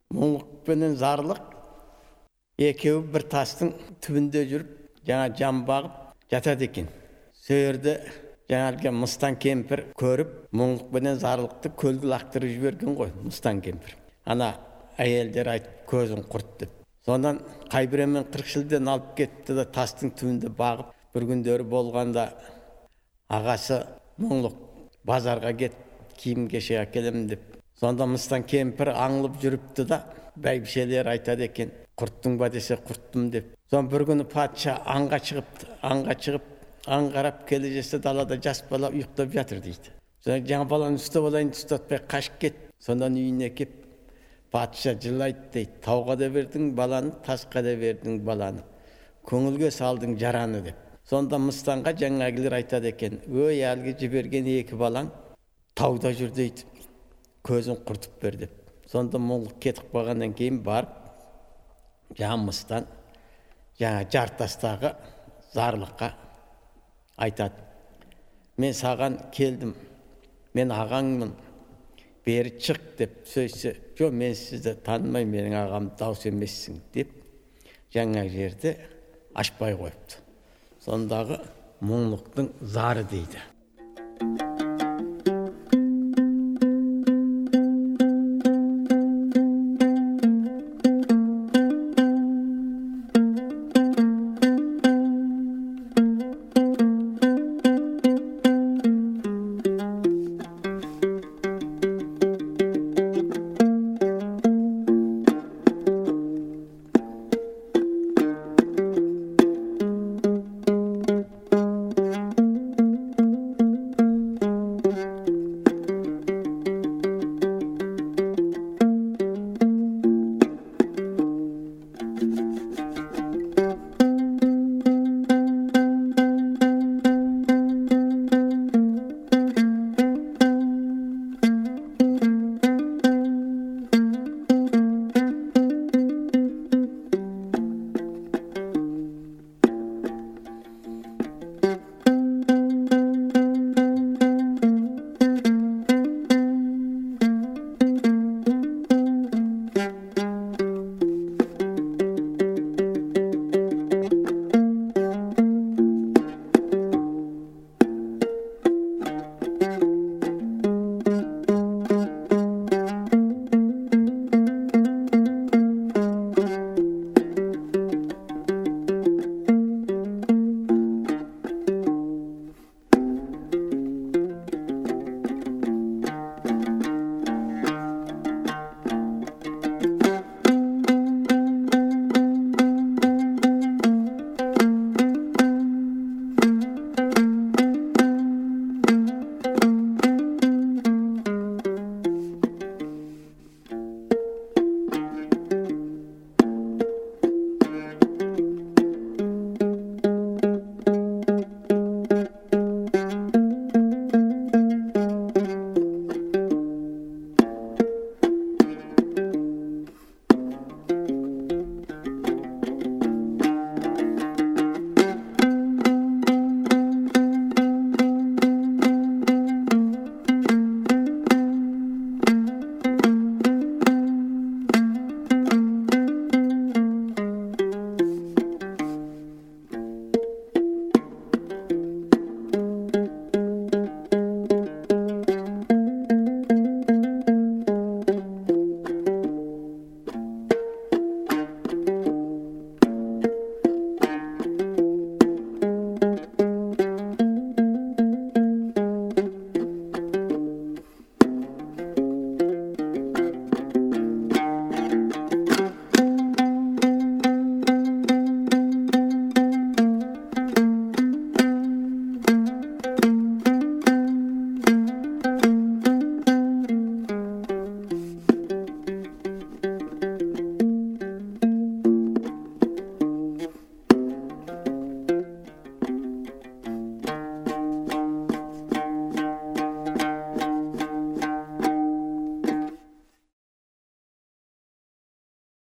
Мұңлық пенен зарлық екеуі бір тастың түбінде жүріп, жаңа жан бағып жатады екен. Сөйерде жаңағы Мыстан кемпір көріп, мұңлық пенен зарлықты көлге лақтырып жіберген ғой, Мыстан кемпір. Ана әйелдер айтып, көзін құрт деп. Сондан Қайбіремен 40 жылдан алып кетті да тастың түбінде бағып, бір күндері болғанда ағасы мұңлық базарға кетіп, киім кешек әкелемін деп. Сонда Мыстан кемпір аңлып жүріпті да, бәйбішелер айтады екен, құрттың ба десе құрттым деп. Сон бір күні патша аңға шығып, аңғарап келе жесе далада жас бала ұйықтап жатыр дейді. Сонда жаңа баланы ұстап алайын, ұстатпай қашып кет. Сондан үйіне кеп, патша жылайды дейді, тауға да бердің баланы, тасқа да бердің баланы, көңілге салдың жараны деп. Сонда Мыстанға жаңағылар айтады екен, өй әлгі жіберген екі балаң тауда жүр дейді, көзін құртып бер деп. Сонда мұңлық кетіп қалғаннан кейін барып, жаңа Мыстан, жаңа жартастағы зарлыққа айтады, мен саған келдім, мен ағаңмын, бері шық деп сөйсе, жоқ мен сізді танымай, менің ағам дауыс емессің деп, жаңа жерде ашпай қойыпты. Сондағы мұңлықтың зары дейді.